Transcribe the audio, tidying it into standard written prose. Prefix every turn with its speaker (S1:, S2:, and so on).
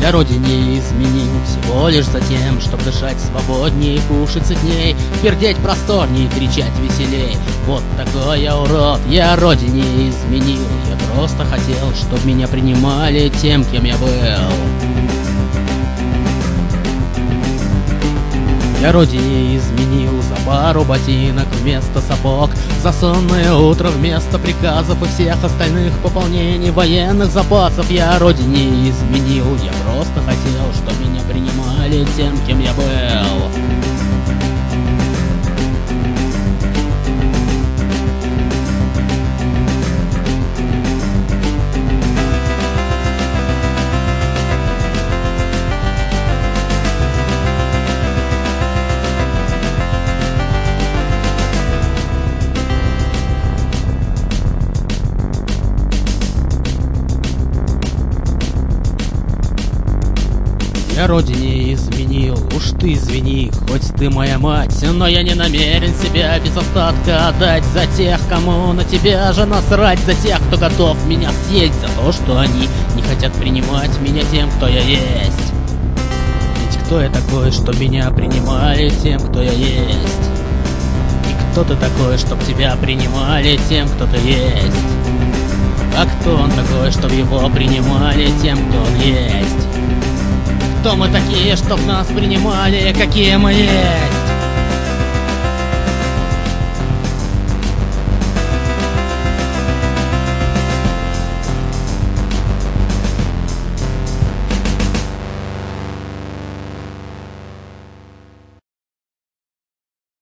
S1: Я родине изменил всего лишь за тем, чтоб дышать свободней, кушать сытней, пердеть просторней, кричать веселей. Вот такой я урод, я родине изменил. Я просто хотел, чтоб меня принимали тем, кем я был. Я родине изменил за пару ботинок вместо сапог, за сонное утро вместо приказов и всех остальных пополнений военных запасов. Я родине изменил, я просто хотел, чтоб меня принимали тем, кем я был. Я родине изменил, уж ты извини, хоть ты моя мать, но я не намерен себя без остатка отдать за тех, кому на тебя же насрать, за тех, кто готов меня съесть, за то, что они не хотят принимать меня тем, кто я есть. Ведь кто я такой, чтоб меня принимали тем, кто я есть? И кто ты такой, чтоб тебя принимали тем, кто ты есть? А кто он такой, чтоб его принимали тем, кто он есть? Кто мы такие, чтоб нас принимали, какие мы есть?